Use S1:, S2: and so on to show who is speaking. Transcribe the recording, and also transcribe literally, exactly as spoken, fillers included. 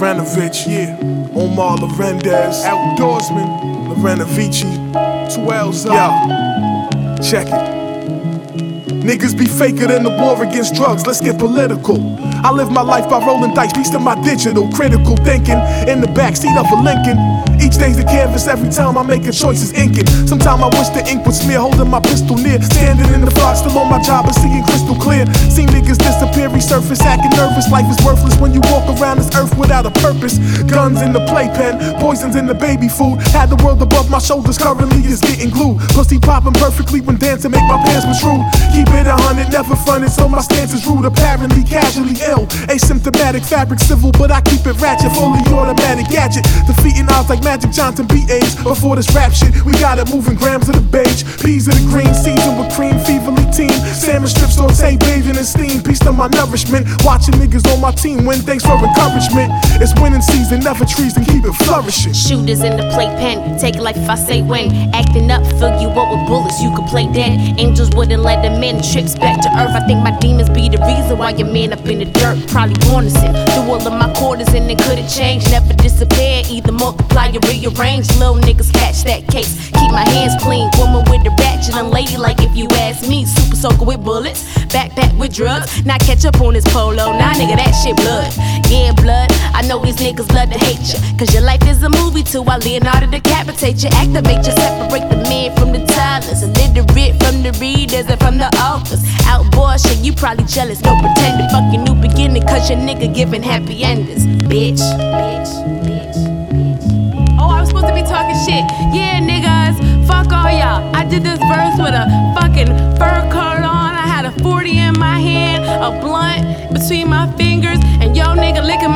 S1: Lorenovich, yeah. Omar Lorendes, Outdoorsman, Lorenovici, two L's up. Yo, check it. Niggas be faker than the war against drugs, let's get political. I live my life by rolling dice, beast in my digital. Critical thinking, in the backseat of a Lincoln. Each day's a canvas, every time I make a choice is inking. Sometimes I wish the ink would smear, holding my pistol near. Standing in the fog, still on my job and seeing crystal clear. See niggas disappear, resurface, acting nervous. Life is worthless when you walk around this earth without a purpose. Guns in the playpen, poisons in the baby food. Had the world above my shoulders, currently is getting glued. Pussy popping perfectly when dancing, make my pants protrude. Keep it a hundred, never fronted, so my stance is rude. Apparently casually ill, asymptomatic fabric civil, but I keep it ratchet, fully automatic gadget. Defeating odds like Magic Johnson B As. Before this rap shit, we got it moving grams of the beige. Peas of the green, season with cream, feverly team. Salmon strips on tape, bathing in steam. Peace to my nourishment, watching niggas on my team win, thanks for encouragement. It's winning season, never treason, keep it flourishing.
S2: Shooters in the playpen, take life if I say when. Acting up, fill you up with bullets, you could play dead. Angels wouldn't let them in, trips back to earth. I think my demons be the reason why your man up in the dirt. Probably born to sin, through all of my quarters and it couldn't change. Never disappear, either multiply or rearrange. Little niggas catch that case, keep my hands clean. Woman with the ratchet, I'm lady like if you ask me. Super soaker with bullets, backpack with drugs. Not catch up on this polo, nah nigga that shit blood. Yeah blood, I know these niggas love to hate you, cause your life is a movie too. While Leonardo decapitate you, activate you, separate the men from the talents. Illiterate from the readers and from the authors. Outboard shit, you probably jealous, no pretending. Fucking new beginning, cause your nigga giving happy endings. Bitch, bitch, bitch, bitch. Oh, I was supposed to be talking shit. Yeah, niggas, fuck all y'all. I did this verse with a fucking fur coat on. I had a forty in my hand, a blunt between my fingers, and yo nigga licking